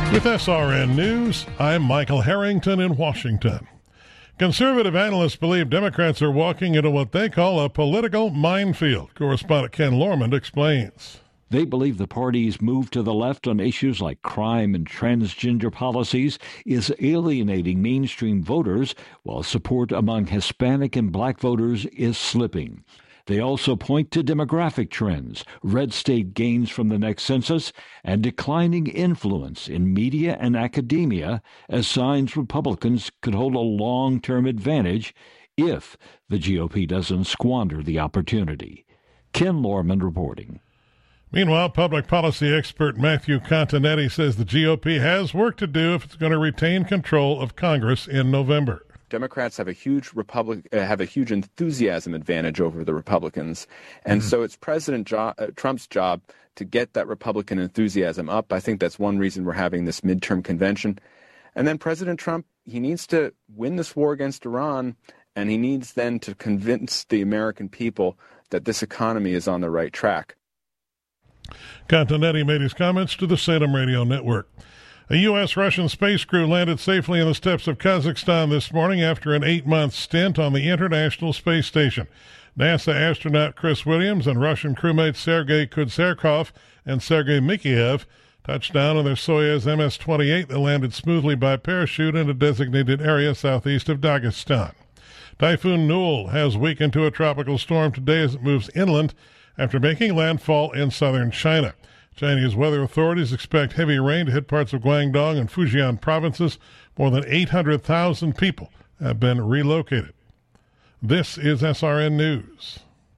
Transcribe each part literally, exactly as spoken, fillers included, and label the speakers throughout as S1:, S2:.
S1: With S R N News, I'm Michael Harrington in Washington. Conservative analysts believe Democrats are walking into what they call a political minefield. Correspondent Ken Lormand explains.
S2: They believe the party's move to the left on issues like crime and transgender policies is alienating mainstream voters, while support among Hispanic and black voters is slipping. They also point to demographic trends, red state gains from the next census, and declining influence in media and academia as signs Republicans could hold a long-term advantage if the G O P doesn't squander the opportunity. Ken Lormand reporting.
S1: Meanwhile, public policy expert Matthew Continetti says the G O P has work to do if it's going to retain control of Congress in November.
S3: Democrats have a huge Republic uh, have a huge enthusiasm advantage over the Republicans, and mm-hmm. so it's President jo- uh, Trump's job to get that Republican enthusiasm up. I think that's one reason we're having this midterm convention. And then President Trump, he needs to win this war against Iran, and he needs then to convince the American people that this economy is on the right track.
S1: Continetti made his comments to the Salem Radio Network. A U S Russian space crew landed safely in the steppes of Kazakhstan this morning after an eight-month stint on the International Space Station. NASA astronaut Chris Williams and Russian crewmates Sergei Kudzerkov and Sergei Mikheyev touched down on their Soyuz M S twenty-eight that landed smoothly by parachute in a designated area southeast of Dagestan. Typhoon Nul has weakened to a tropical storm today as it moves inland after making landfall in southern China. Chinese weather authorities expect heavy rain to hit parts of Guangdong and Fujian provinces. More than eight hundred thousand people have been relocated. This is S R N News.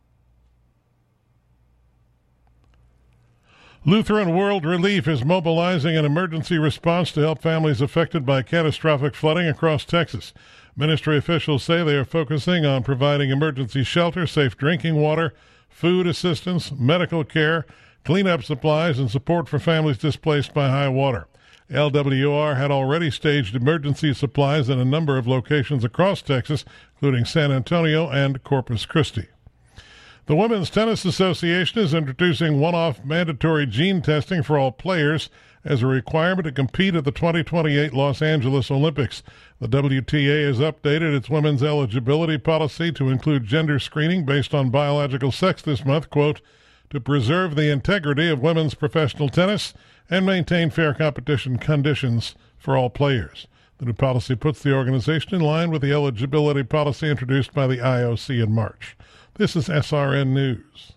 S1: Lutheran World Relief is mobilizing an emergency response to help families affected by catastrophic flooding across Texas. Ministry officials say they are focusing on providing emergency shelter, safe drinking water, food assistance, medical care, cleanup supplies, and support for families displaced by high water. L W R had already staged emergency supplies in a number of locations across Texas, including San Antonio and Corpus Christi. The Women's Tennis Association is introducing one-off mandatory gene testing for all players as a requirement to compete at the twenty twenty-eight Los Angeles Olympics. The W T A has updated its women's eligibility policy to include gender screening based on biological sex this month, quote, to preserve the integrity of women's professional tennis and maintain fair competition conditions for all players. The new policy puts the organization in line with the eligibility policy introduced by the I O C in March. This is S R N News.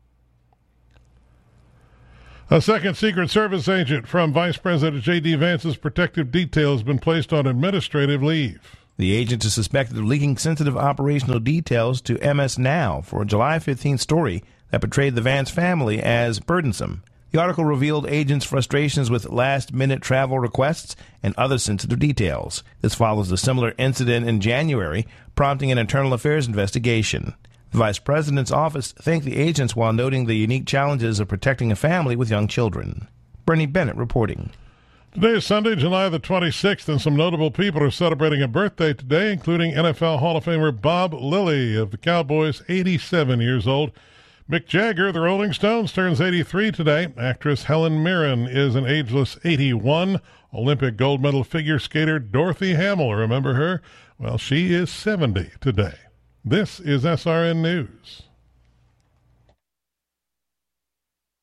S1: A second Secret Service agent from Vice President J D. Vance's protective detail has been placed on administrative leave.
S4: The agent is suspected of leaking sensitive operational details to M S Now for a July fifteenth story that portrayed the Vance family as burdensome. The article revealed agents' frustrations with last-minute travel requests and other sensitive details. This follows a similar incident in January, prompting an internal affairs investigation. The Vice President's office thanked the agents while noting the unique challenges of protecting a family with young children. Bernie Bennett reporting.
S1: Today is Sunday, July the twenty-sixth, and some notable people are celebrating a birthday today, including N F L Hall of Famer Bob Lilly of the Cowboys, eighty-seven years old. Mick Jagger, the Rolling Stones, turns eighty-three today. Actress Helen Mirren is an ageless eighty-one. Olympic gold medal figure skater Dorothy Hamill, remember her? Well, she is seventy today. This is S R N News.